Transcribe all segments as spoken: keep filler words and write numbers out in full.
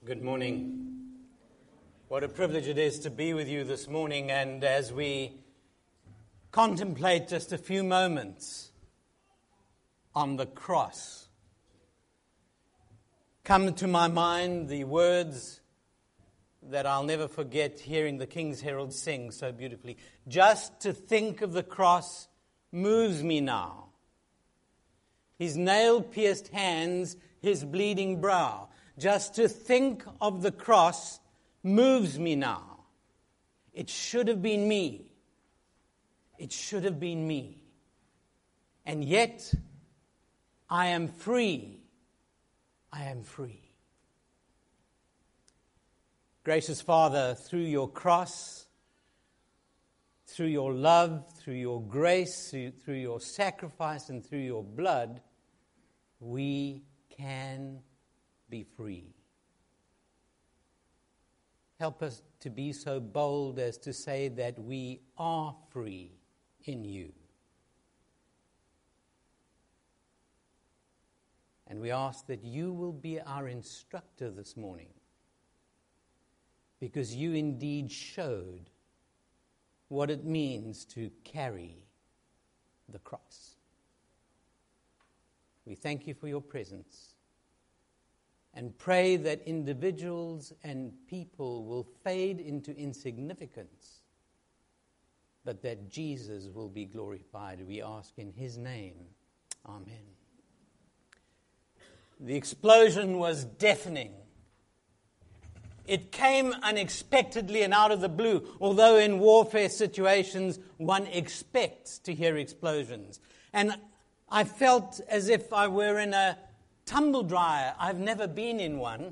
Good morning. What a privilege it is to be with you this morning, and as we contemplate just a few moments on the cross, come to my mind the words that I'll never forget hearing the King's Herald sing so beautifully. Just to think of the cross moves me now. His nail-pierced hands, his bleeding brow. Just to think of the cross moves me now. It should have been me. It should have been me. And yet, I am free. I am free. Gracious Father, through your cross, through your love, through your grace, through, through your sacrifice, and through your blood, we can be free. Help us to be so bold as to say that we are free in you. And we ask that you will be our instructor this morning, because you indeed showed what it means to carry the cross. We thank you for your presence and pray that individuals and people will fade into insignificance, but that Jesus will be glorified. We ask in his name. Amen. The explosion was deafening. It came unexpectedly and out of the blue, although in warfare situations one expects to hear explosions. And I felt as if I were in a tumble dryer. I've never been in one.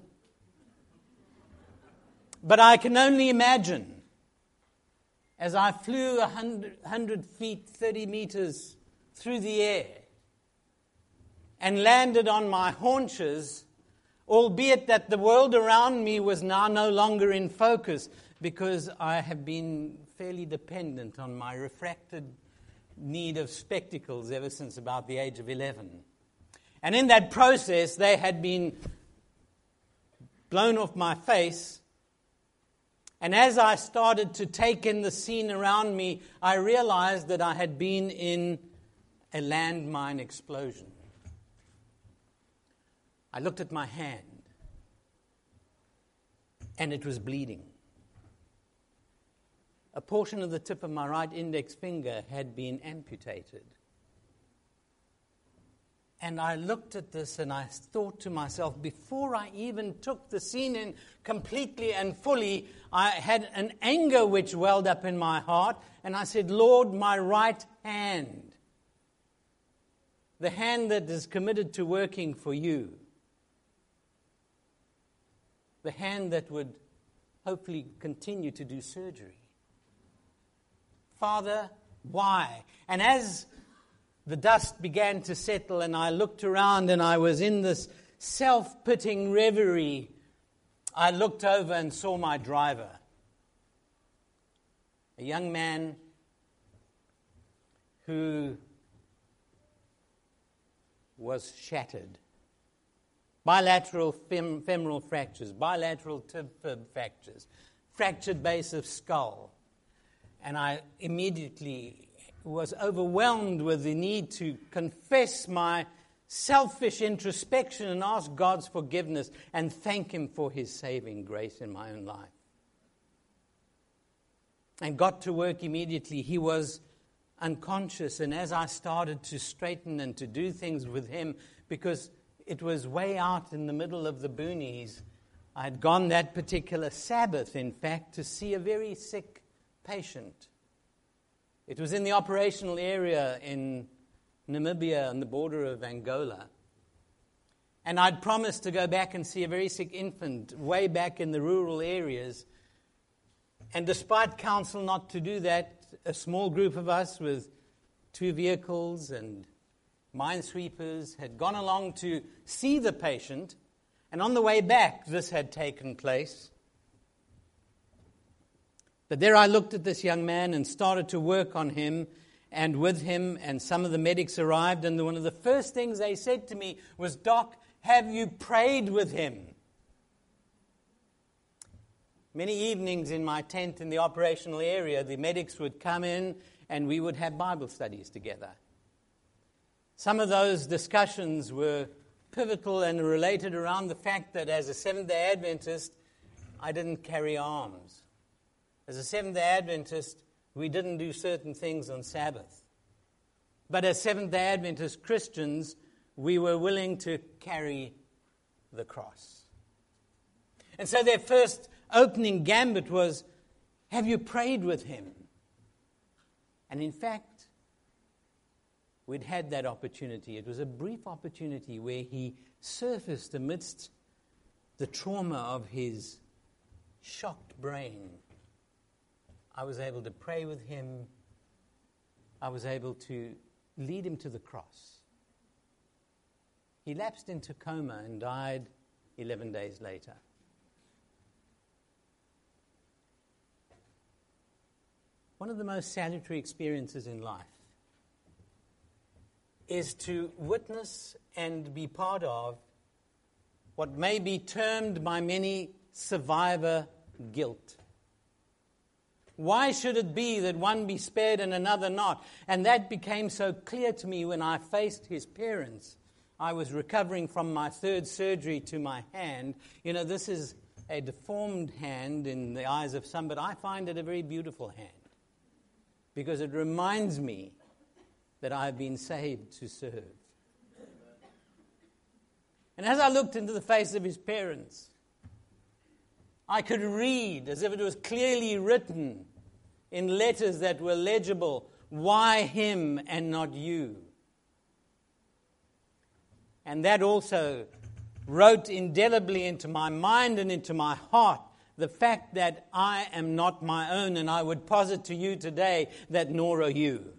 But I can only imagine, as I flew one hundred feet, thirty meters through the air and landed on my haunches, albeit that the world around me was now no longer in focus, because I have been fairly dependent on my refracted need of spectacles ever since about the age of eleven. And in that process, they had been blown off my face. And as I started to take in the scene around me, I realized that I had been in a landmine explosion. I looked at my hand, and it was bleeding. A portion of the tip of my right index finger had been amputated. And I looked at this and I thought to myself, before I even took the scene in completely and fully, I had an anger which welled up in my heart. And I said, Lord, my right hand, the hand that is committed to working for you, the hand that would hopefully continue to do surgery. Father, why? And as the dust began to settle and I looked around and I was in this self-pitying reverie, I looked over and saw my driver, a young man who was shattered. Bilateral fem- femoral fractures, bilateral tib-fib fractures, fractured base of skull. And I immediately was overwhelmed with the need to confess my selfish introspection and ask God's forgiveness and thank him for his saving grace in my own life. And got to work immediately. He was unconscious, and as I started to straighten and to do things with him, because it was way out in the middle of the boonies, I had gone that particular Sabbath, in fact, to see a very sick patient. It was in the operational area in Namibia on the border of Angola. And I'd promised to go back and see a very sick infant way back in the rural areas. And despite counsel not to do that, a small group of us with two vehicles and minesweepers had gone along to see the patient. And on the way back, this had taken place. But there I looked at this young man and started to work on him and with him, and some of the medics arrived, and one of the first things they said to me was, Doc, have you prayed with him? Many evenings in my tent in the operational area, the medics would come in and we would have Bible studies together. Some of those discussions were pivotal and related around the fact that as a Seventh-day Adventist, I didn't carry arms. As a Seventh-day Adventist, we didn't do certain things on Sabbath. But as Seventh-day Adventist Christians, we were willing to carry the cross. And so their first opening gambit was, have you prayed with him? And in fact, we'd had that opportunity. It was a brief opportunity where he surfaced amidst the trauma of his shocked brain. I was able to pray with him. I was able to lead him to the cross. He lapsed into coma and died eleven days later. One of the most salutary experiences in life is to witness and be part of what may be termed by many survivor guilt. Why should it be that one be spared and another not? And that became so clear to me when I faced his parents. I was recovering from my third surgery to my hand. You know, this is a deformed hand in the eyes of some, but I find it a very beautiful hand because it reminds me that I have been saved to serve. And as I looked into the face of his parents, I could read, as if it was clearly written in letters that were legible, why him and not you? And that also wrote indelibly into my mind and into my heart the fact that I am not my own, and I would posit to you today that nor are you.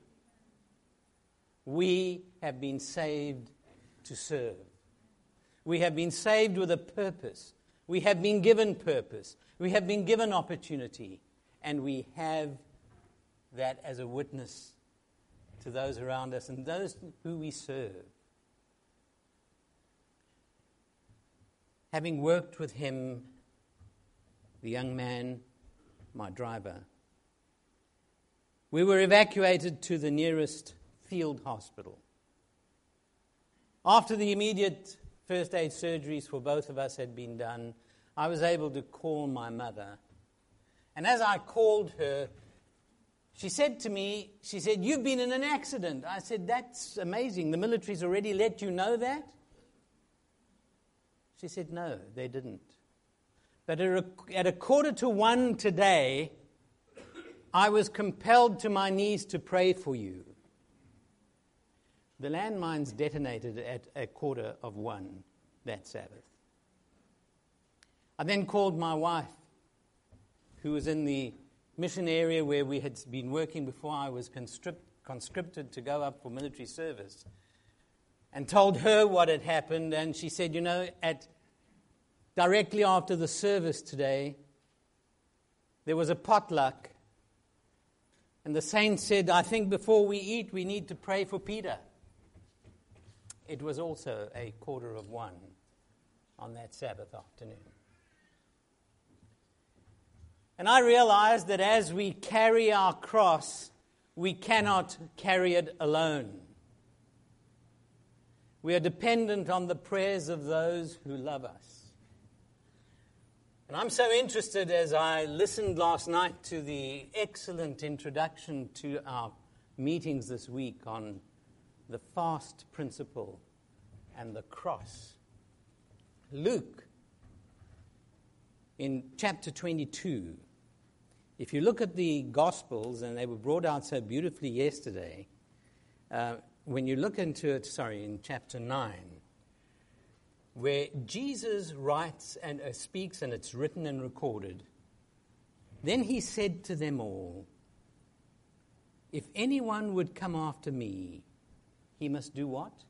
We have been saved to serve. We have been saved with a purpose. We have been given purpose. We have been given opportunity. And we have that as a witness to those around us and those who we serve. Having worked with him, the young man, my driver, we were evacuated to the nearest field hospital. After the immediate first aid surgeries for both of us had been done, I was able to call my mother. And as I called her, she said to me, she said, "You've been in an accident." I said, "That's amazing. The military's already let you know that?" She said, "No, they didn't. But at a quarter to one today, I was compelled to my knees to pray for you." The landmines detonated at a quarter of one that Sabbath. I then called my wife, who was in the mission area where we had been working before I was conscript, conscripted to go up for military service, and told her what had happened. And she said, "You know, at directly after the service today, there was a potluck, and the saint said, 'I think before we eat, we need to pray for Peter.'" It was also a quarter of one on that Sabbath afternoon. And I realized that as we carry our cross, we cannot carry it alone. We are dependent on the prayers of those who love us. And I'm so interested as I listened last night to the excellent introduction to our meetings this week on the fast principle and the cross. Luke, in chapter twenty-two, if you look at the Gospels, and they were brought out so beautifully yesterday, uh, when you look into it, sorry, in chapter nine, where Jesus writes and uh, speaks, and it's written and recorded, "Then he said to them all, 'If anyone would come after me, he must do what?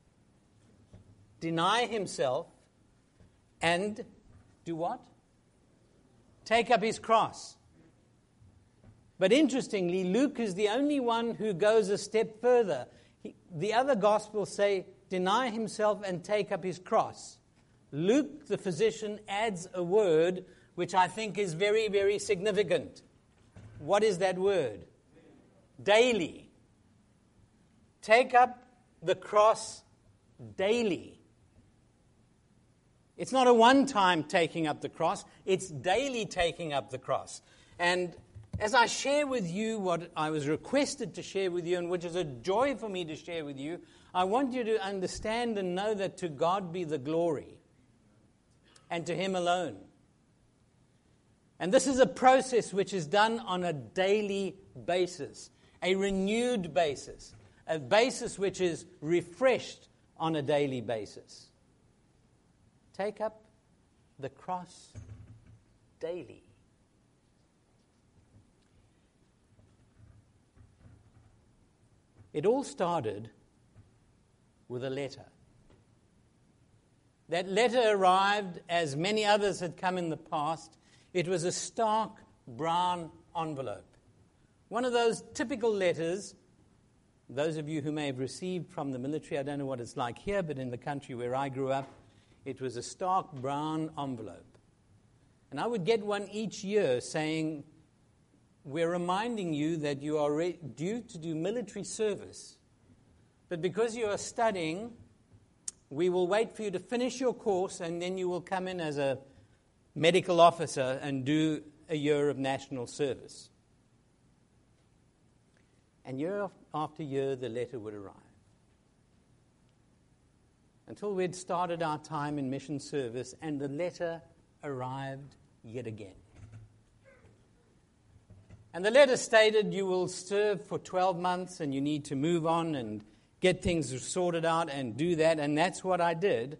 Deny himself and do what? Take up his cross.'" But interestingly, Luke is the only one who goes a step further. He, the other Gospels say, deny himself and take up his cross. Luke, the physician, adds a word which I think is very, very significant. What is that word? Daily. Take up the cross daily. It's not a one-time taking up the cross. It's daily taking up the cross. And as I share with you what I was requested to share with you, and which is a joy for me to share with you, I want you to understand and know that to God be the glory, and to Him alone. And this is a process which is done on a daily basis, a renewed basis, a basis which is refreshed on a daily basis. Take up the cross daily. It all started with a letter. That letter arrived, as many others had come in the past. It was a stark brown envelope. One of those typical letters, those of you who may have received from the military, I don't know what it's like here, but in the country where I grew up, it was a stark brown envelope. And I would get one each year saying, we're reminding you that you are re- due to do military service. But because you are studying, we will wait for you to finish your course, and then you will come in as a medical officer and do a year of national service. And year after year, the letter would arrive. Until we'd started our time in mission service, and the letter arrived yet again. And the letter stated you will serve for twelve months and you need to move on and get things sorted out and do that, and that's what I did.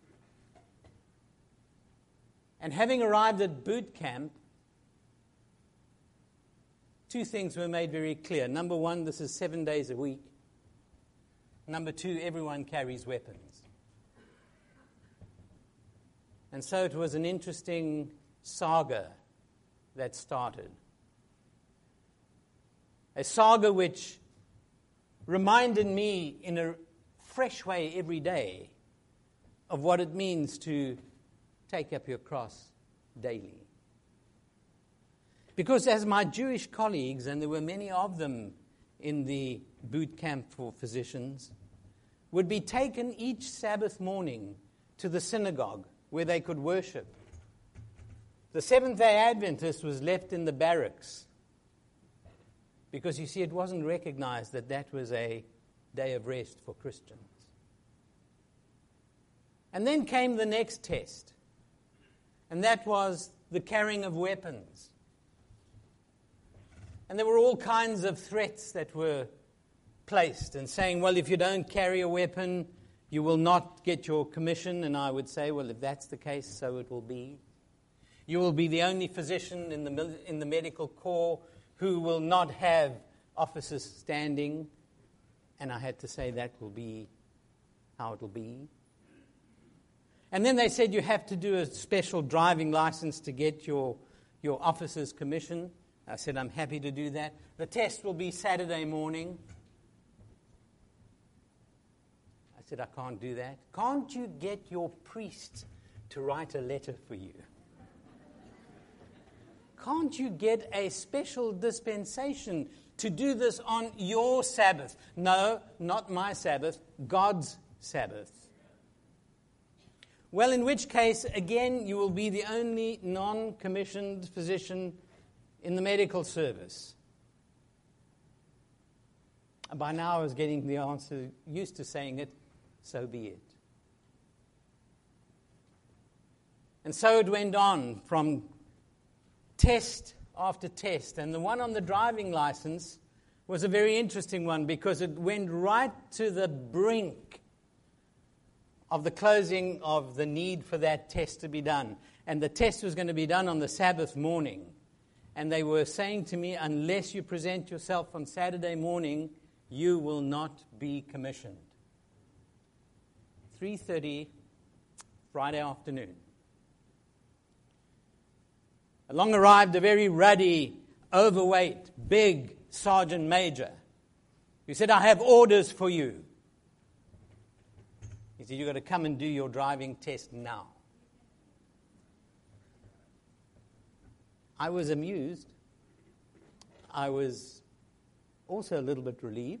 And having arrived at boot camp, two things were made very clear. Number one, this is seven days a week. Number two, everyone carries weapons. And so it was an interesting saga that started. A saga which reminded me in a fresh way every day of what it means to take up your cross daily. Because as my Jewish colleagues, and there were many of them in the boot camp for physicians, would be taken each Sabbath morning to the synagogue where they could worship, the Seventh-day Adventist was left in the barracks because, you see, it wasn't recognized that that was a day of rest for Christians. And then came the next test, and that was the carrying of weapons. And there were all kinds of threats that were placed and saying, well, if you don't carry a weapon, you will not get your commission. And I would say, well, if that's the case, so it will be. You will be the only physician in the in the medical corps who will not have officers standing. And I had to say that will be how it will be. And then they said you have to do a special driving license to get your, your officer's commission. I said, I'm happy to do that. The test will be Saturday morning. I said, I can't do that. Can't you get your priest to write a letter for you? Can't you get a special dispensation to do this on your Sabbath? No, not my Sabbath, God's Sabbath. Well, in which case, again, you will be the only non-commissioned physician in the medical service. By now I was getting the answer, used to saying it, so be it. And so it went on from test after test. And the one on the driving license was a very interesting one because it went right to the brink of the closing of the need for that test to be done. And the test was going to be done on the Sabbath morning. And they were saying to me, unless you present yourself on Saturday morning, you will not be commissioned. three thirty Friday afternoon. Along arrived a very ruddy, overweight, big sergeant major who said, I have orders for you. He said, you've got to come and do your driving test now. I was amused. I was also a little bit relieved.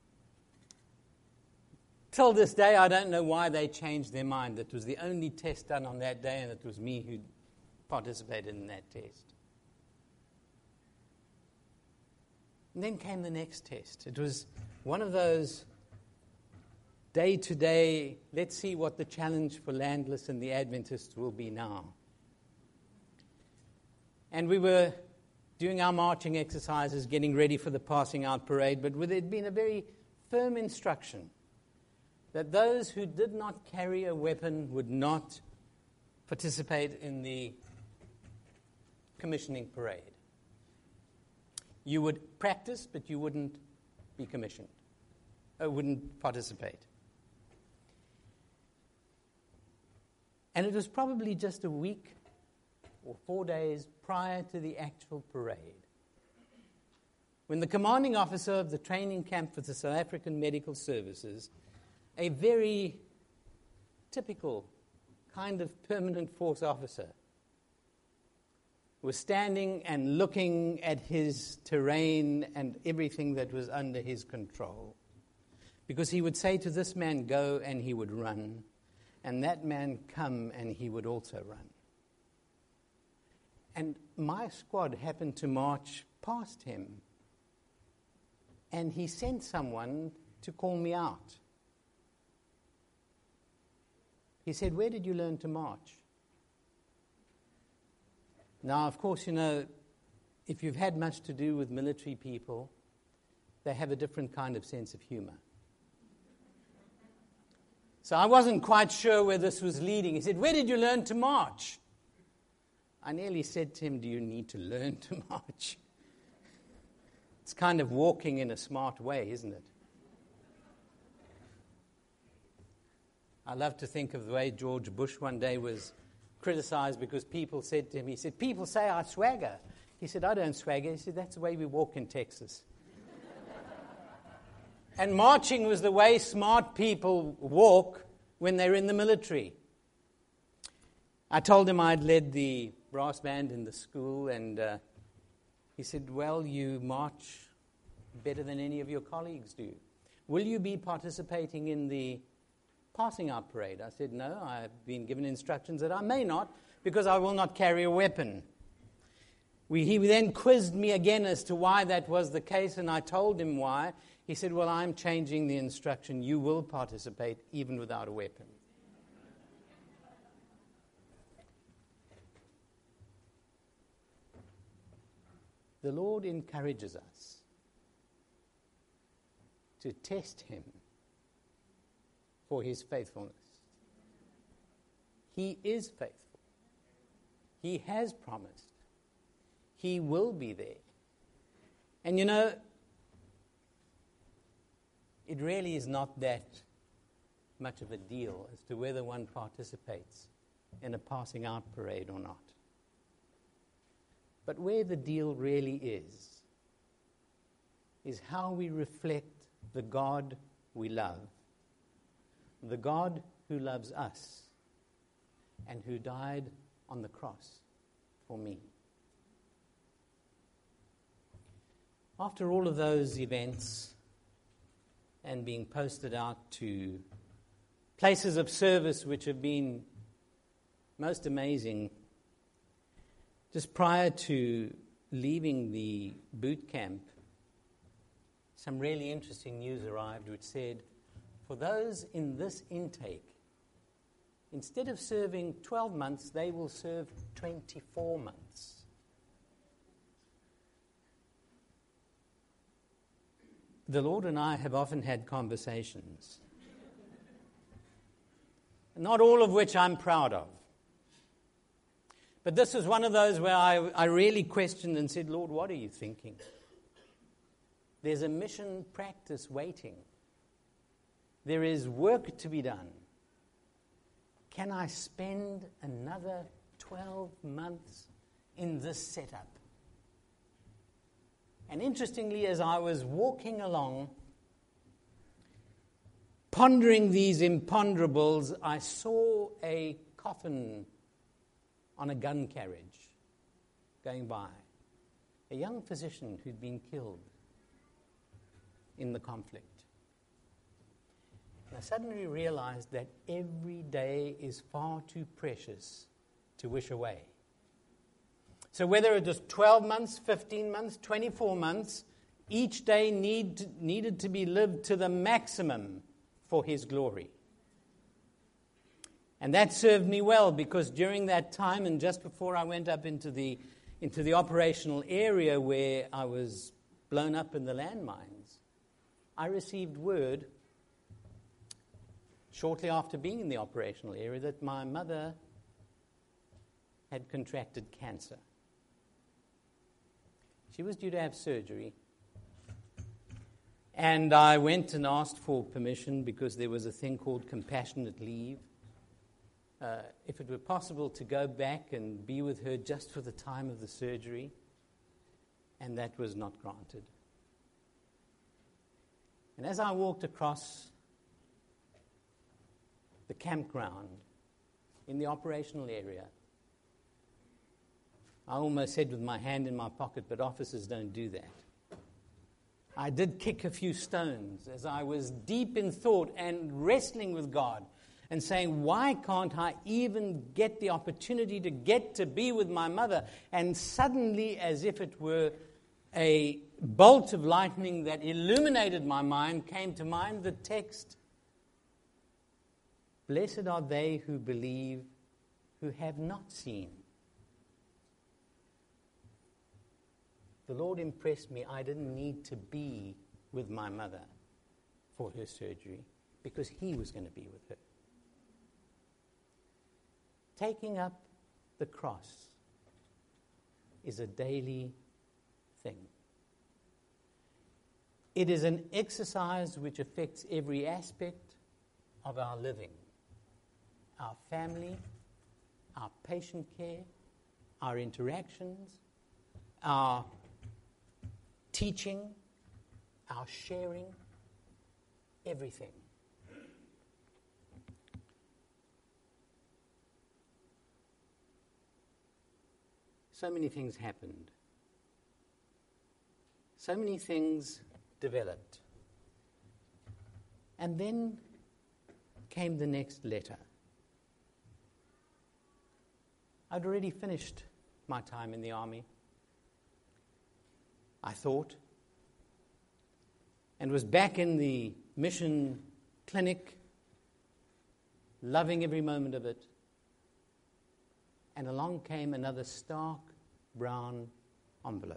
Till this day, I don't know why they changed their mind. It was the only test done on that day, and it was me who participated in that test. And then came the next test. It was one of those day-to-day, let's see what the challenge for Landless and the Adventists will be now. And we were doing our marching exercises, getting ready for the passing out parade, but with it being a very firm instruction that those who did not carry a weapon would not participate in the commissioning parade. You would practice, but you wouldn't be commissioned, or wouldn't participate. And it was probably just a week or four days prior to the actual parade, when the commanding officer of the training camp for the South African Medical Services, a very typical kind of permanent force officer, was standing and looking at his terrain and everything that was under his control. Because he would say to this man, go, and he would run. And that man, come, and he would also run. And my squad happened to march past him. And he sent someone to call me out. He said, where did you learn to march? Now, of course, you know, if you've had much to do with military people, they have a different kind of sense of humor. So I wasn't quite sure where this was leading. He said, where did you learn to march? I nearly said to him, do you need to learn to march? It's kind of walking in a smart way, isn't it? I love to think of the way George Bush one day was criticized because people said to him, he said, people say I swagger. He said, I don't swagger. He said, that's the way we walk in Texas. And marching was the way smart people walk when they're in the military. I told him I'd led the brass band in the school, and uh, he said, well, you march better than any of your colleagues do. Will you be participating in the passing out parade? I said, no, I've been given instructions that I may not, because I will not carry a weapon. We, he then quizzed me again as to why that was the case, and I told him why. He said, well, I'm changing the instruction. You will participate even without a weapon. The Lord encourages us to test him for his faithfulness. He is faithful. He has promised. He will be there. And you know, it really is not that much of a deal as to whether one participates in a passing out parade or not. But where the deal really is, is how we reflect the God we love, the God who loves us and who died on the cross for me. After all of those events and being posted out to places of service which have been most amazing, just prior to leaving the boot camp, some really interesting news arrived which said, for those in this intake, instead of serving twelve months, they will serve twenty-four months. The Lord and I have often had conversations, not all of which I'm proud of. But this was one of those where I, I really questioned and said, Lord, what are you thinking? There's a mission practice waiting. There is work to be done. Can I spend another twelve months in this setup? And interestingly, as I was walking along, pondering these imponderables, I saw a coffin on a gun carriage. going by, a young physician who'd been killed in the conflict. And I suddenly realized that every day is far too precious to wish away. So whether it was twelve months, fifteen months, twenty-four months, each day need, needed to be lived to the maximum for His glory. And that served me well, because during that time and just before I went up into the into the operational area where I was blown up in the landmines, I received word shortly after being in the operational area that my mother had contracted cancer. She was due to have surgery. And I went and asked for permission, because there was a thing called compassionate leave. Uh, if it were possible to go back and be with her just for the time of the surgery, and that was not granted. And as I walked across the campground in the operational area, I almost said with my hand in my pocket, but officers don't do that. I did kick a few stones as I was deep in thought and wrestling with God and saying, why can't I even get the opportunity to get to be with my mother? And suddenly, as if it were a bolt of lightning that illuminated my mind, came to mind the text, "Blessed are they who believe, who have not seen." The Lord impressed me I didn't need to be with my mother for her surgery, because He was going to be with her. Taking up the cross is a daily thing. It is an exercise which affects every aspect of our living. Our family, our patient care, our interactions, our teaching, our sharing, everything. So many things happened. So many things developed. And then came the next letter. I'd already finished my time in the army, I thought, and was back in the mission clinic, loving every moment of it. And along came another stark brown envelope.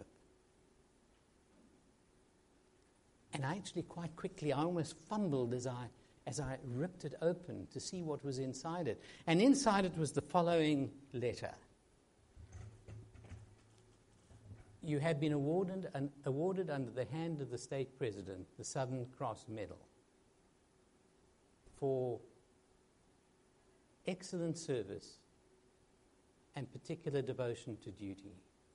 And I actually quite quickly, I almost fumbled as I as I ripped it open to see what was inside it. And inside it was the following letter. You have been awarded, an, awarded under the hand of the state president the Southern Cross Medal for excellent service and particular devotion to duty.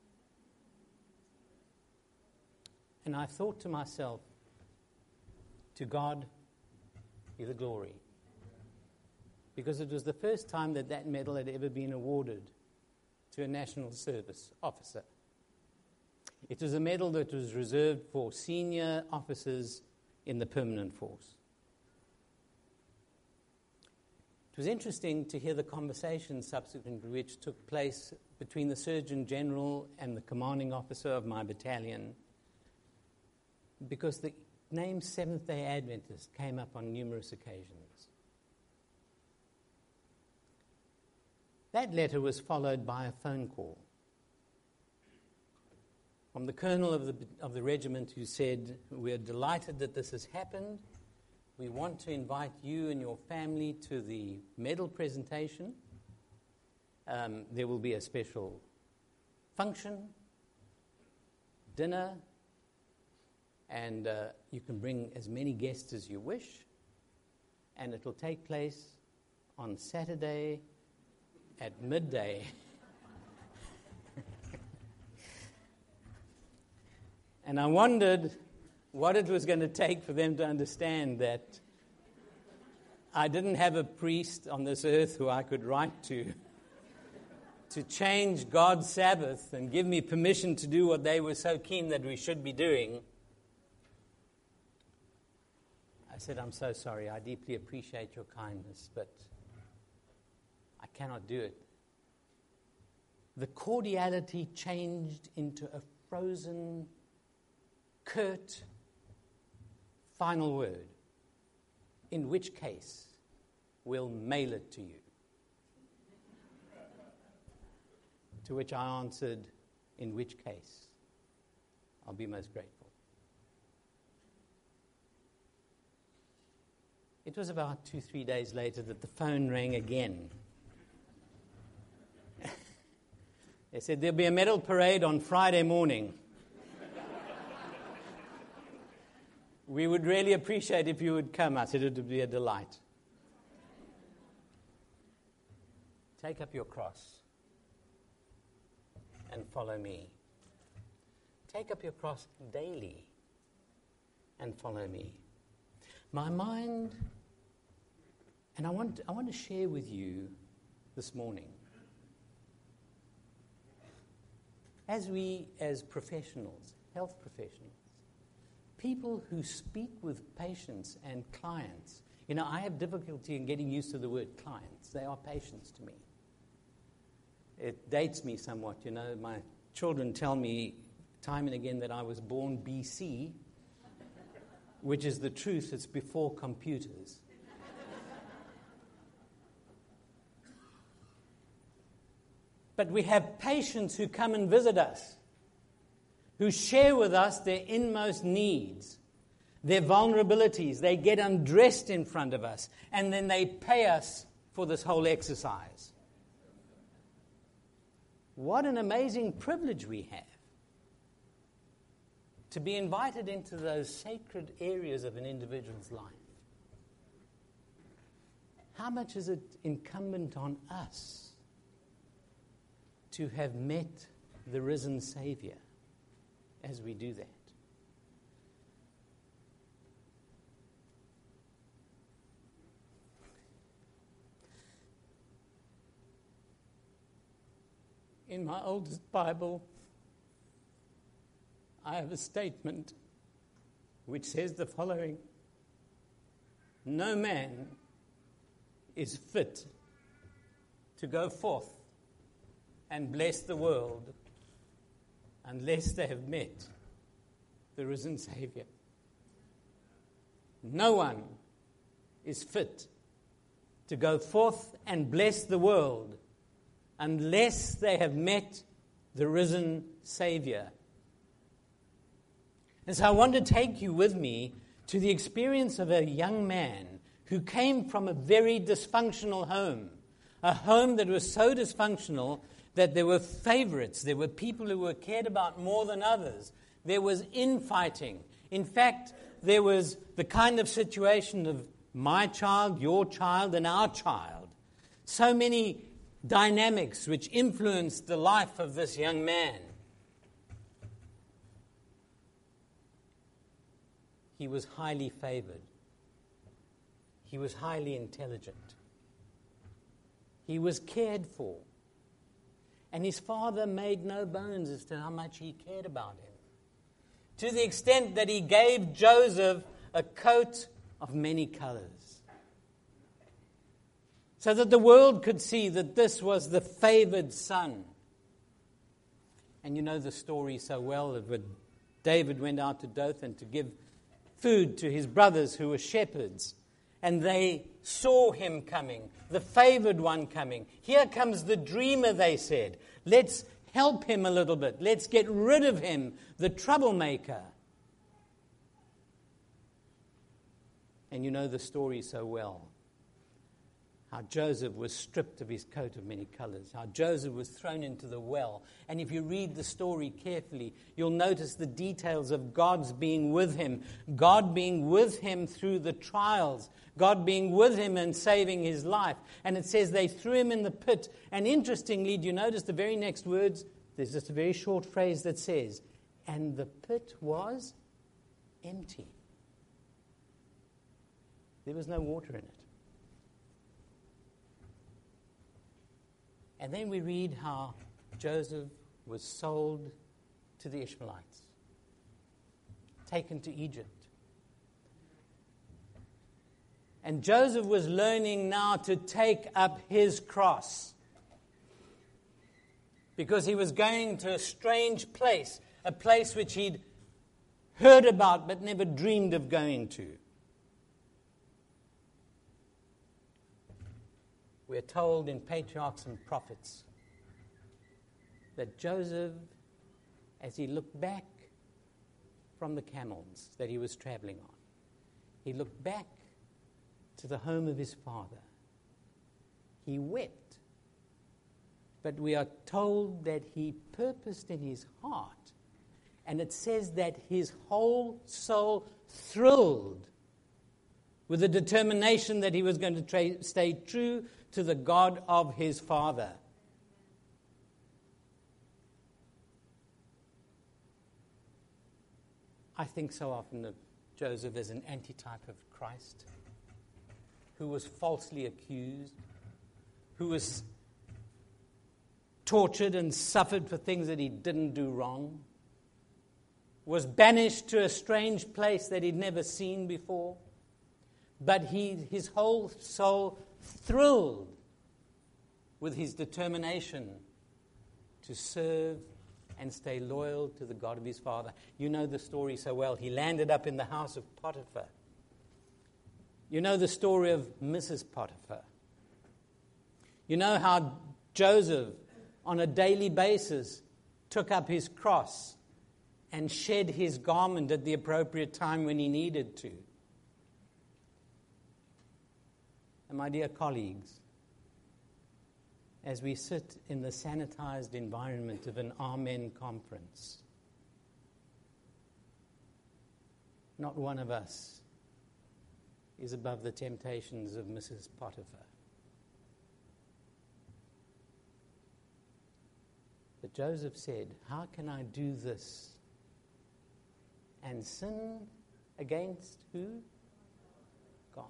And I thought to myself, to God be the glory. Because it was the first time that that medal had ever been awarded to a national service officer. It was a medal that was reserved for senior officers in the permanent force. It was interesting to hear the conversation subsequently which took place between the Surgeon General and the commanding officer of my battalion, because the name Seventh-day Adventist came up on numerous occasions. That letter was followed by a phone call from the colonel of the of the regiment, who said, "We are delighted that this has happened. We want to invite you and your family to the medal presentation. Um, there will be a special function, dinner, and uh, you can bring as many guests as you wish, and it will take place on Saturday at midday." And I wondered what it was going to take for them to understand that I didn't have a priest on this earth who I could write to to change God's Sabbath and give me permission to do what they were so keen that we should be doing, I said, I'm so sorry. I deeply appreciate your kindness, but I cannot do it. The cordiality changed into a frozen, curt, final word. In which case, we'll mail it to you. To which I answered, in which case, I'll be most grateful. It was about two, three days later that the phone rang again. They said, there'll be a medal parade on Friday morning. We would really appreciate if you would come. I said, it would be a delight. Take up your cross and follow me. Take up your cross daily and follow me. My mind, and I want, I want to share with you this morning, as we, as professionals, health professionals, people who speak with patients and clients, you know, I have difficulty in getting used to the word clients. They are patients to me. It dates me somewhat, you know. My children tell me time and again that I was born B C, which is the truth. It's before computers. But we have patients who come and visit us, who share with us their inmost needs, their vulnerabilities. They get undressed in front of us, and then they pay us for this whole exercise. What an amazing privilege we have to be invited into those sacred areas of an individual's life. How much is it incumbent on us to have met the risen Savior as we do that? In my oldest Bible, I have a statement which says the following: no man is fit to go forth and bless the world unless they have met the risen Savior. No one is fit to go forth and bless the world unless they have met the risen Savior. And so I want to take you with me to the experience of a young man who came from a very dysfunctional home, a home that was so dysfunctional that there were favorites, there were people who were cared about more than others. There was infighting. In fact, there was the kind of situation of my child, your child, and our child. So many dynamics which influenced the life of this young man. He was highly favored. He was highly intelligent. He was cared for. And his father made no bones as to how much he cared about him, to the extent that he gave Joseph a coat of many colors, so that the world could see that this was the favored son. And you know the story so well of when David went out to Dothan to give food to his brothers who were shepherds, and they saw him coming, the favored one coming. Here comes the dreamer, they said. Let's help him a little bit. Let's get rid of him, the troublemaker. And you know the story so well. How Joseph was stripped of his coat of many colors. How Joseph was thrown into the well. And if you read the story carefully, you'll notice the details of God's being with him. God being with him through the trials. God being with him and saving his life. And it says they threw him in the pit. And interestingly, do you notice the very next words? There's just a very short phrase that says, and the pit was empty. There was no water in it. And then we read how Joseph was sold to the Ishmaelites, taken to Egypt. And Joseph was learning now to take up his cross, because he was going to a strange place, a place which he'd heard about but never dreamed of going to. We're told in Patriarchs and Prophets that Joseph, as he looked back from the camels that he was traveling on, he looked back to the home of his father. He wept. But we are told that he purposed in his heart, and it says that his whole soul thrilled with the determination that he was going to tra- stay true to the God of his father. I think so often of Joseph as an antitype of Christ, who was falsely accused, who was tortured and suffered for things that he didn't do wrong, was banished to a strange place that he'd never seen before, but he, his whole soul thrilled with his determination to serve and stay loyal to the God of his father. You know the story so well. He landed up in the house of Potiphar. You know the story of Missus Potiphar. You know how Joseph, on a daily basis, took up his cross and shed his garment at the appropriate time when he needed to. And my dear colleagues, as we sit in the sanitized environment of an Amen conference, not one of us is above the temptations of Missus Potiphar. But Joseph said, how can I do this and sin against who? God.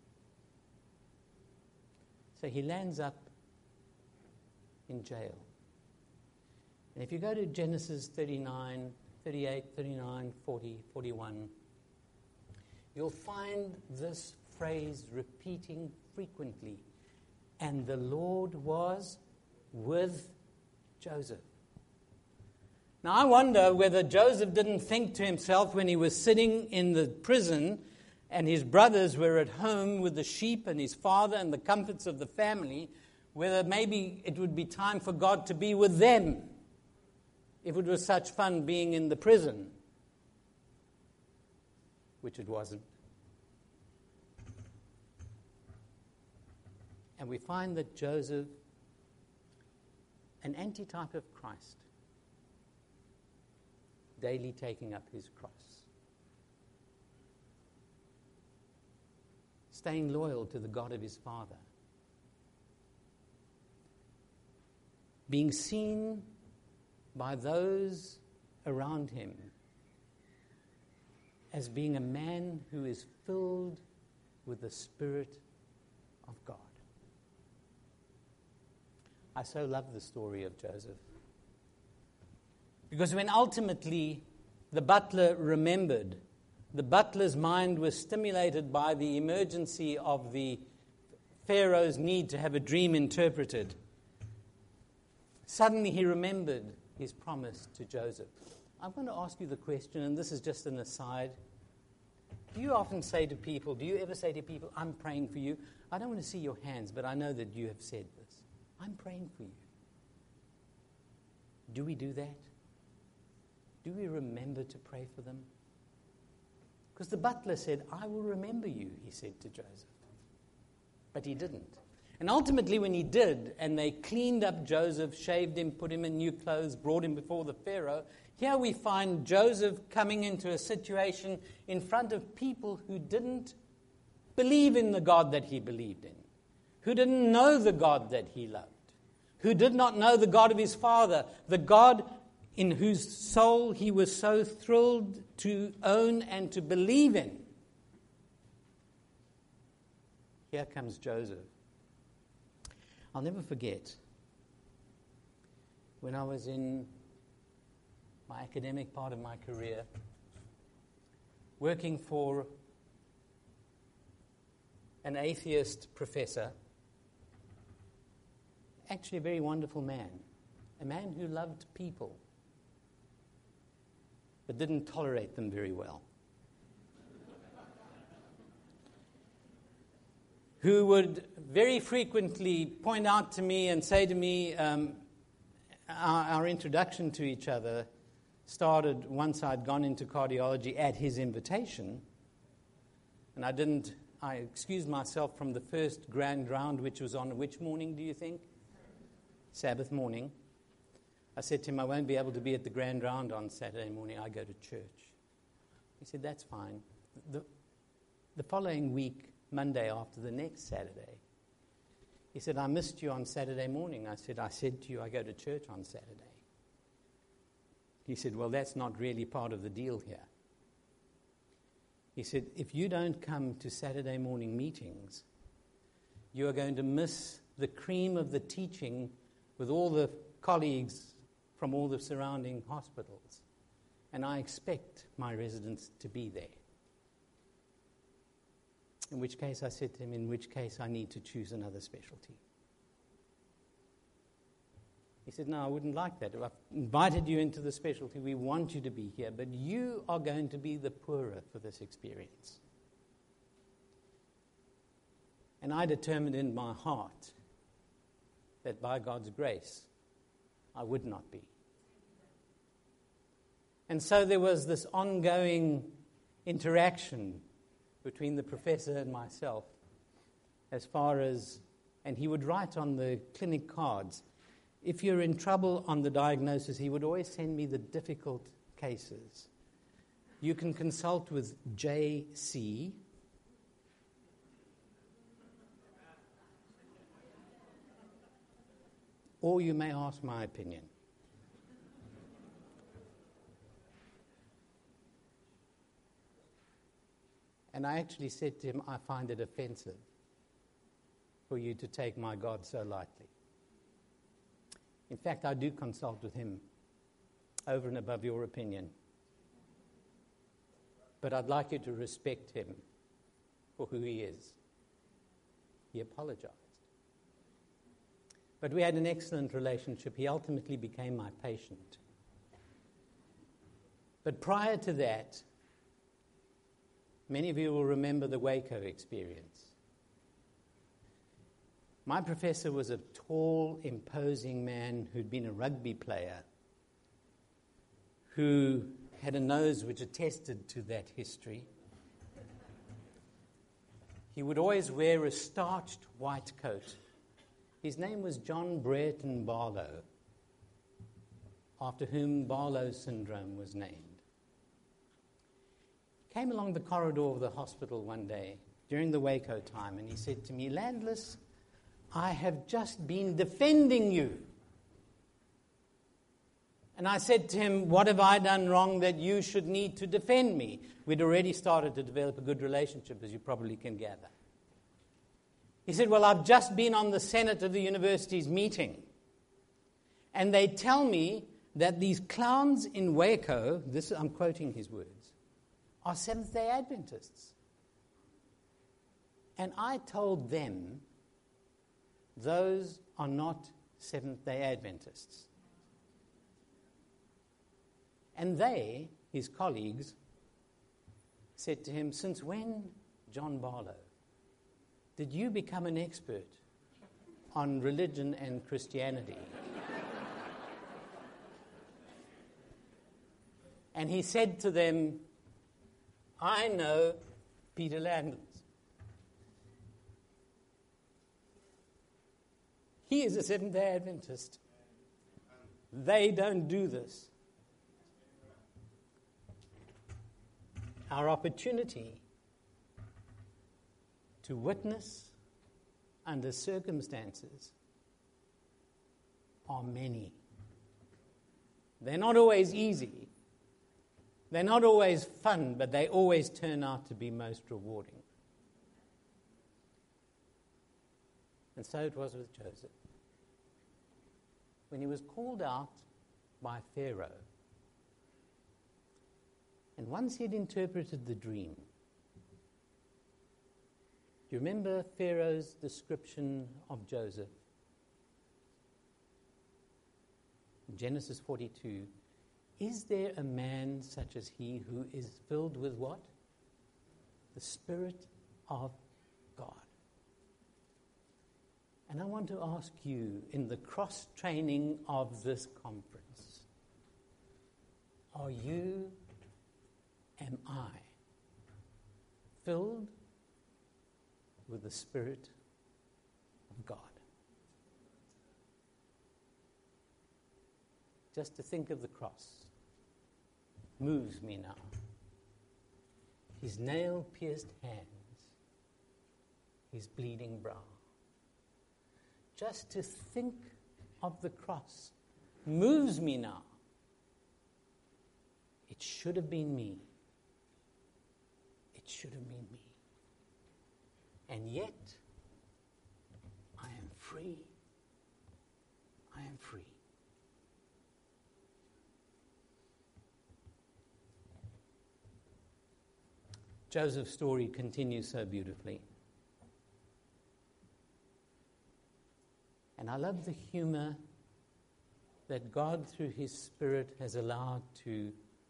So he lands up in jail. And if you go to Genesis thirty-nine, thirty-eight, thirty-nine, forty, forty-one, you'll find this phrase repeating frequently. And the Lord was with Joseph. Now I wonder whether Joseph didn't think to himself when he was sitting in the prison and his brothers were at home with the sheep and his father and the comforts of the family, whether maybe it would be time for God to be with them if it was such fun being in the prison, which it wasn't. And we find that Joseph, an antitype of Christ, daily taking up his cross, staying loyal to the God of his father, being seen by those around him as being a man who is filled with the Spirit of God. I so love the story of Joseph, because when ultimately the butler remembered, the butler's mind was stimulated by the emergency of the Pharaoh's need to have a dream interpreted. Suddenly he remembered his promise to Joseph. I want to ask you the question, and this is just an aside. Do you often say to people, do you ever say to people, I'm praying for you? I don't want to see your hands, but I know that you have said this. I'm praying for you. Do we do that? Do we remember to pray for them? Because the butler said, I will remember you, he said to Joseph. But he didn't. And ultimately when he did, and they cleaned up Joseph, shaved him, put him in new clothes, brought him before the Pharaoh, here we find Joseph coming into a situation in front of people who didn't believe in the God that he believed in, who didn't know the God that he loved, who did not know the God of his father, the God in whose soul he was so thrilled to own and to believe in. Here comes Joseph. I'll never forget when I was in my academic part of my career, working for an atheist professor, actually a very wonderful man, a man who loved people, but didn't tolerate them very well. Who would very frequently point out to me and say to me, um, our, our introduction to each other started once I'd gone into cardiology at his invitation, and I didn't, I excused myself from the first grand round, which was on which morning, do you think? Sabbath morning. I said to him, I won't be able to be at the grand round on Saturday morning, I go to church. He said, that's fine. The, the following week, Monday after the next Saturday, he said, I missed you on Saturday morning. I said, I said to you, I go to church on Saturday. He said, well, that's not really part of the deal here. He said, if you don't come to Saturday morning meetings, you are going to miss the cream of the teaching with all the colleagues from all the surrounding hospitals. And I expect my residents to be there. In which case, I said to him, in which case I need to choose another specialty. He said, no, I wouldn't like that. I've invited you into the specialty. We want you to be here, but you are going to be the poorer for this experience. And I determined in my heart that by God's grace, I would not be. And so there was this ongoing interaction between the professor and myself as far as, and he would write on the clinic cards, if you're in trouble on the diagnosis, he would always send me the difficult cases. You can consult with J C. Or you may ask my opinion. And I actually said to him, I find it offensive for you to take my God so lightly. In fact, I do consult with him over and above your opinion. But I'd like you to respect him for who he is. He apologized. But we had an excellent relationship. He ultimately became my patient. But prior to that, many of you will remember the Waco experience. My professor was a tall, imposing man who'd been a rugby player, who had a nose which attested to that history. He would always wear a starched white coat. His name was John Brereton Barlow, after whom Barlow syndrome was named. Came along the corridor of the hospital one day during the Waco time, and he said to me, Landless, I have just been defending you. And I said to him, what have I done wrong that you should need to defend me? We'd already started to develop a good relationship, as you probably can gather. He said, well, I've just been on the Senate of the university's meeting, and they tell me that these clowns in Waco, this I'm quoting his words, are Seventh-day Adventists. And I told them, those are not Seventh-day Adventists. And they, his colleagues, said to him, since when, John Barlow, did you become an expert on religion and Christianity? And he said to them, I know Peter Landless. He is a Seventh-day Adventist. They don't do this. Our opportunity to witness under circumstances are many. They're not always easy. They're not always fun, but they always turn out to be most rewarding. And so it was with Joseph. when he was called out by Pharaoh. And once he'd interpreted the dream, do you remember Pharaoh's description of Joseph? In Genesis forty-two, is there a man such as he who is filled with what? The Spirit of God. And I want to ask you, in the cross-training of this conference, are you, am I, filled with the Spirit of God? Just to think of the cross moves me now. His nail-pierced hands, his bleeding brow. Just to think of the cross moves me now. It should have been me. It should have been me. And yet, I am free. I am free. Joseph's story continues so beautifully. And I love the humor that God, through his Spirit, has allowed to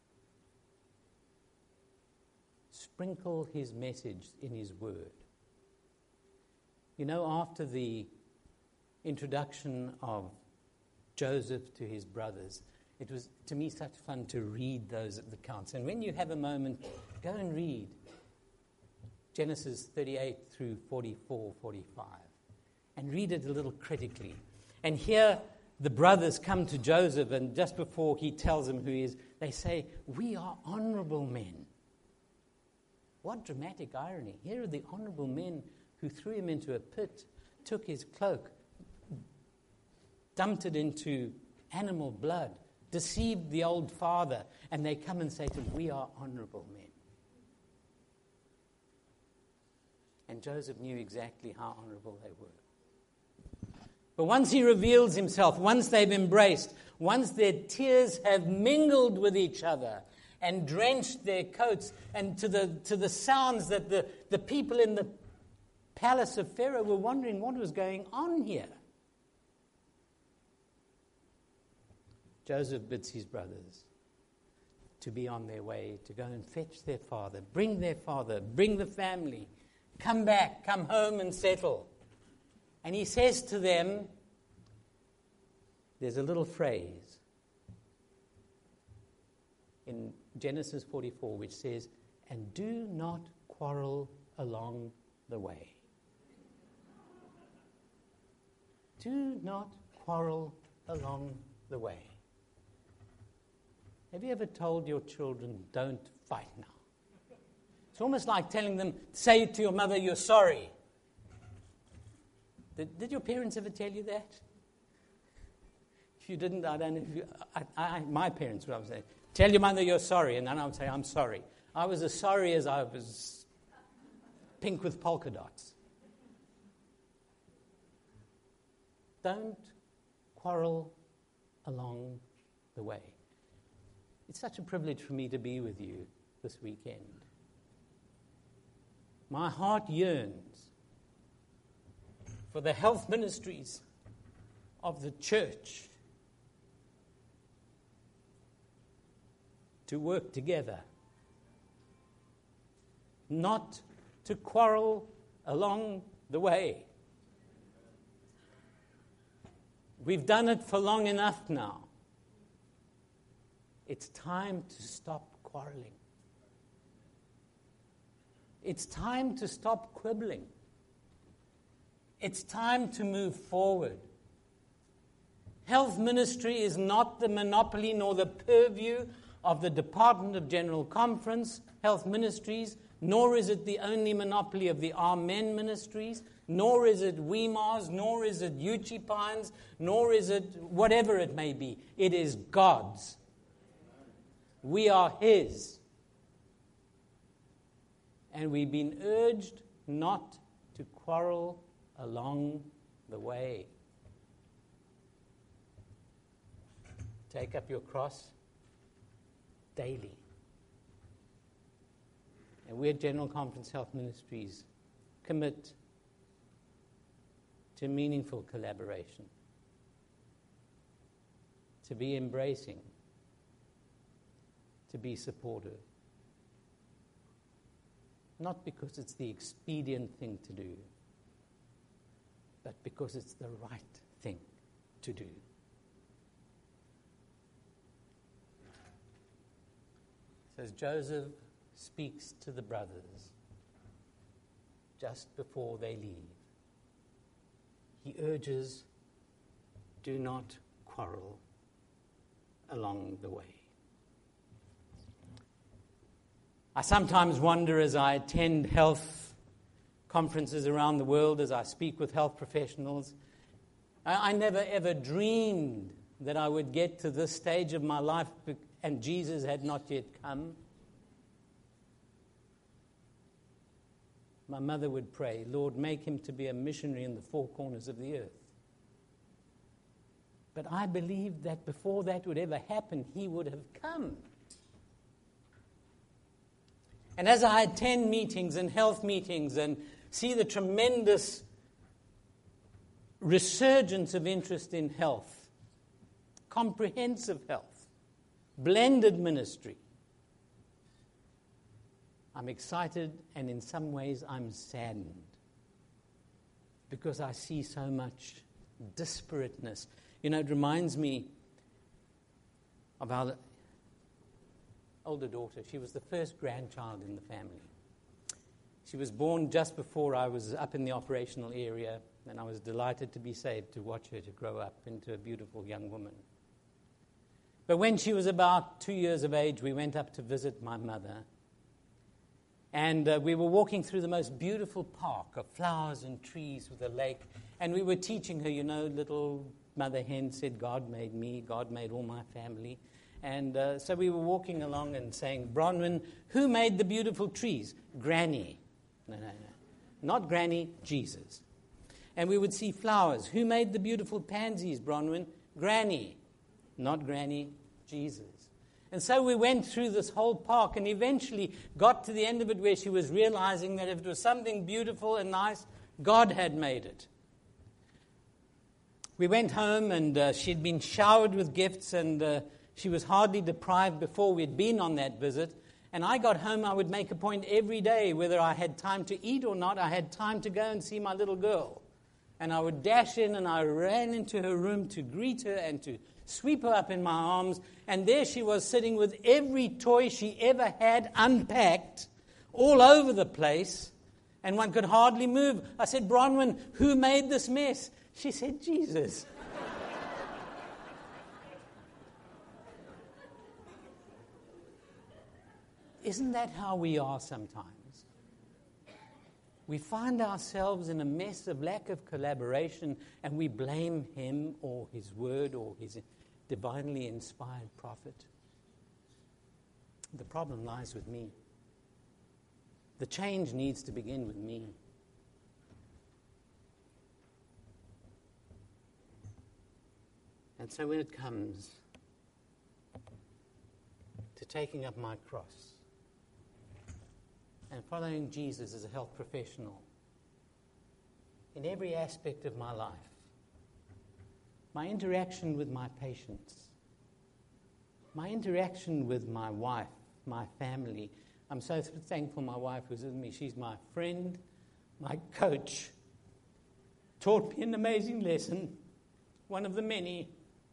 sprinkle his message in his word. You know, after the introduction of Joseph to his brothers, it was, to me, such fun to read those accounts. And when you have a moment, go and read Genesis thirty-eight through forty-four, forty-five. And read it a little critically. And here the brothers come to Joseph, and just before he tells them who he is, they say, "We are honorable men." What dramatic irony. Here are the honorable men who threw him into a pit, took his cloak, dumped it into animal blood, deceived the old father, and they come and say to him, "We are honorable men." And Joseph knew exactly how honorable they were. But once he reveals himself, once they've embraced, once their tears have mingled with each other and drenched their coats, and to the to the sounds that the, the people in the palace of Pharaoh were wondering what was going on here. Joseph bids his brothers to be on their way, to go and fetch their father, bring their father, bring the family, come back, come home and settle. And he says to them, there's a little phrase in Genesis forty-four which says, "And do not quarrel along the way." Do not quarrel along the way. Have you ever told your children, "Don't fight now"? It's almost like telling them, say to your mother, "You're sorry." Did, did your parents ever tell you that? If you didn't, I don't know if you... I, I, my parents would always say, "Tell your mother you're sorry," and then I would say, "I'm sorry." I was as sorry as I was pink with polka dots. Don't quarrel along the way. It's such a privilege for me to be with you this weekend. My heart yearns for the health ministries of the church to work together, not to quarrel along the way. We've done it for long enough now. It's time to stop quarreling. It's time to stop quibbling. It's time to move forward. Health ministry is not the monopoly nor the purview of the Department of General Conference Health Ministries, nor is it the only monopoly of the Amen Ministries, nor is it WEMARS, nor is it Uchi Pines, nor is it whatever it may be. It is God's. We are His. And we've been urged not to quarrel along the way. take up your cross daily. And we at General Conference Health Ministries commit to meaningful collaboration, to be embracing, to be supportive. Not because it's the expedient thing to do, but because it's the right thing to do. So as Joseph speaks to the brothers just before they leave, he urges, do not quarrel along the way. I sometimes wonder as I attend health conferences around the world, as I speak with health professionals, I, I never ever dreamed that I would get to this stage of my life and Jesus had not yet come. My mother would pray, Lord, make him to be a missionary in the four corners of the earth. But I believed that before that would ever happen, he would have come. And as I attend meetings and health meetings and see the tremendous resurgence of interest in health, comprehensive health, blended ministry, I'm excited and in some ways I'm saddened because I see so much disparateness. You know, it reminds me of our older daughter. She was the first grandchild in the family. She was born just before I was up in the operational area, and I was delighted to be saved to watch her to grow up into a beautiful young woman. But when she was about two years of age, we went up to visit my mother. And uh, we were walking through the most beautiful park of flowers and trees with a lake. And we were teaching her, you know, little mother hen said, God made me, God made all my family. And uh, so we were walking along and saying, Bronwyn, who made the beautiful trees? Granny. No, no, no. Not Granny, Jesus. And we would see flowers. Who made the beautiful pansies, Bronwyn? Granny. Not Granny, Jesus. And so we went through this whole park and eventually got to the end of it where she was realizing that if it was something beautiful and nice, God had made it. We went home and uh, she'd been showered with gifts and uh, she was hardly deprived before we'd been on that visit. And I got home, I would make a point every day, whether I had time to eat or not, I had time to go and see my little girl. And I would dash in and I ran into her room to greet her and to sweep her up in my arms. And there she was sitting with every toy she ever had unpacked all over the place. And one could hardly move. I said, Bronwyn, who made this mess? She said, Jesus. Isn't that how we are sometimes? We find ourselves in a mess of lack of collaboration and we blame him or his word or his divinely inspired prophet. The problem lies with me. The change needs to begin with me. And so when it comes to taking up my cross and following Jesus as a health professional in every aspect of my life, my interaction with my patients, my interaction with my wife, my family. I'm so thankful my wife was with me. She's my friend, my coach, taught me an amazing lesson, one of the many.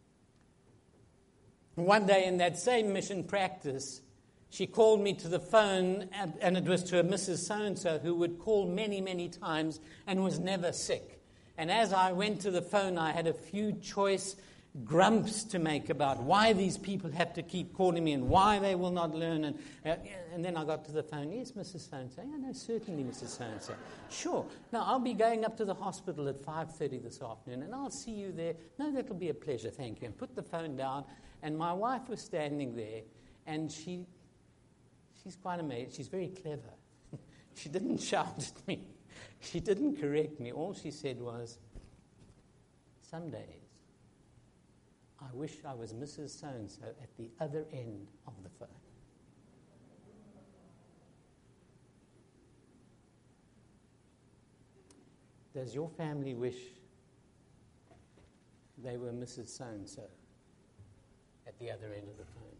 One day in that same mission practice, she called me to the phone, and, and it was to a Missus So-and-so who would call many, many times and was never sick. And as I went to the phone, I had a few choice grumps to make about why these people have to keep calling me and why they will not learn. And, uh, and then I got to the phone. Yes, Missus So-and-so. Yeah, no, certainly, Missus So-and-so. Sure. Now, I'll be going up to the hospital at five thirty this afternoon, and I'll see you there. No, that'll be a pleasure, thank you. And put the phone down, and my wife was standing there, and she... She's quite amazing. She's very clever. She didn't shout at me. She didn't correct me. All she said was, some days I wish I was Missus So-and-so at the other end of the phone. Does your family wish they were Missus So-and-so at the other end of the phone?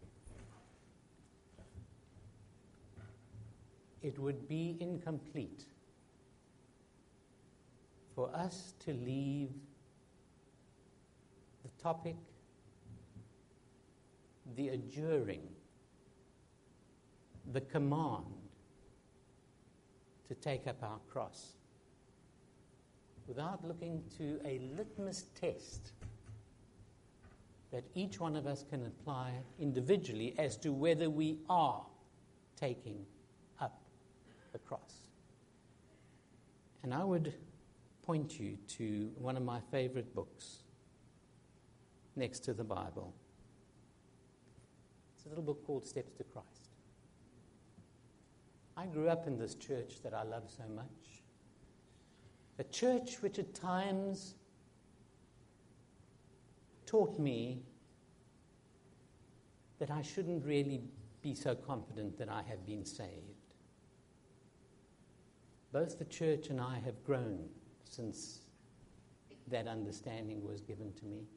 It would be incomplete for us to leave the topic, the adjuring, the command to take up our cross without looking to a litmus test that each one of us can apply individually as to whether we are taking up the cross. And I would point you to one of my favorite books next to the Bible. It's a little book called Steps to Christ. I grew up in this church that I love so much. A church which at times taught me that I shouldn't really be so confident that I have been saved. Both the church and I have grown since that understanding was given to me.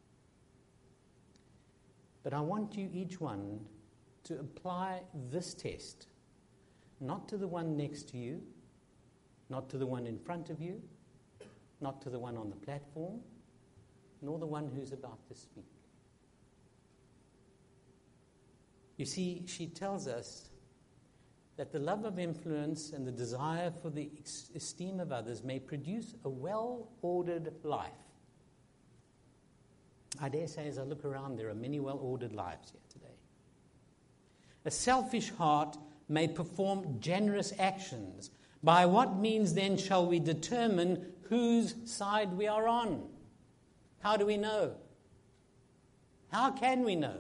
But I want you, each one, to apply this test, not to the one next to you, not to the one in front of you, not to the one on the platform, nor the one who's about to speak. You see, she tells us that the love of influence and the desire for the esteem of others may produce a well-ordered life. I dare say, as I look around, there are many well-ordered lives here today. A selfish heart may perform generous actions. By what means then shall we determine whose side we are on? How do we know? How can we know?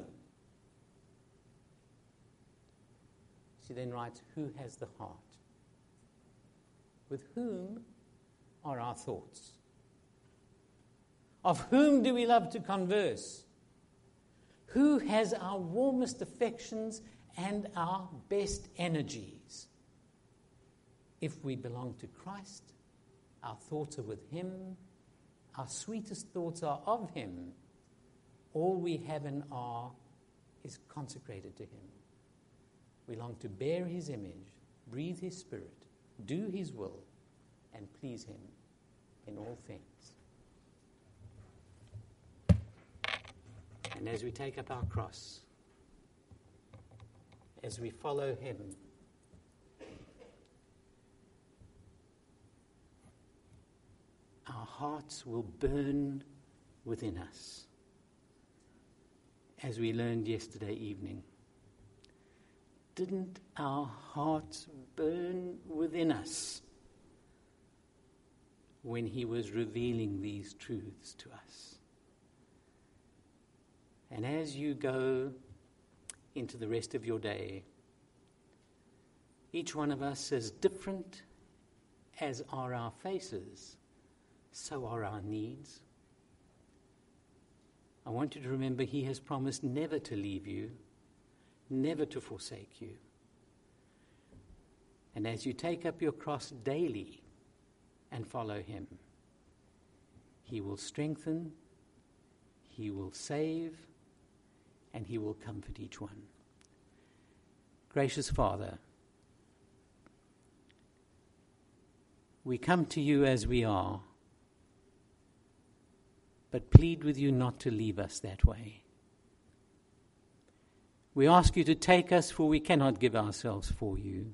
She then writes, who has the heart? With whom are our thoughts? Of whom do we love to converse? Who has our warmest affections and our best energies? If we belong to Christ, our thoughts are with Him, our sweetest thoughts are of Him. All we have and are is consecrated to Him. We long to bear His image, breathe His Spirit, do His will, and please Him in all things. And as we take up our cross, as we follow Him, our hearts will burn within us, as we learned yesterday evening. Didn't our hearts burn within us when He was revealing these truths to us? And as you go into the rest of your day, each one of us, as different as are our faces, so are our needs. I want you to remember He has promised never to leave you, never to forsake you. And as you take up your cross daily and follow Him, He will strengthen, He will save, and He will comfort each one. Gracious Father, we come to You as we are, but plead with You not to leave us that way. We ask You to take us, for we cannot give ourselves for You.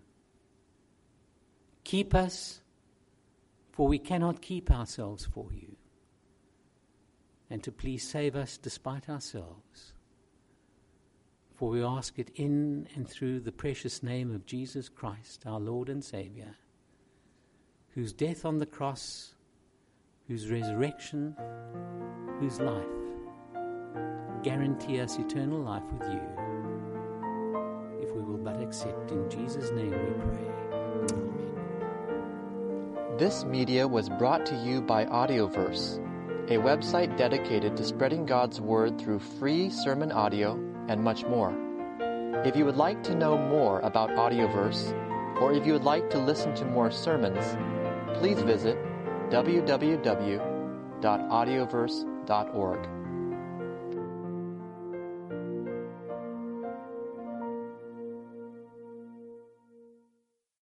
Keep us, for we cannot keep ourselves for You. And to please save us despite ourselves. For we ask it in and through the precious name of Jesus Christ, our Lord and Savior, whose death on the cross, whose resurrection, whose life guarantee us eternal life with You, if we will but accept. In Jesus' name we pray. Amen. This media was brought to you by Audioverse, a website dedicated to spreading God's Word through free sermon audio and much more. If you would like to know more about Audioverse, or if you would like to listen to more sermons, please visit w w w dot audioverse dot org.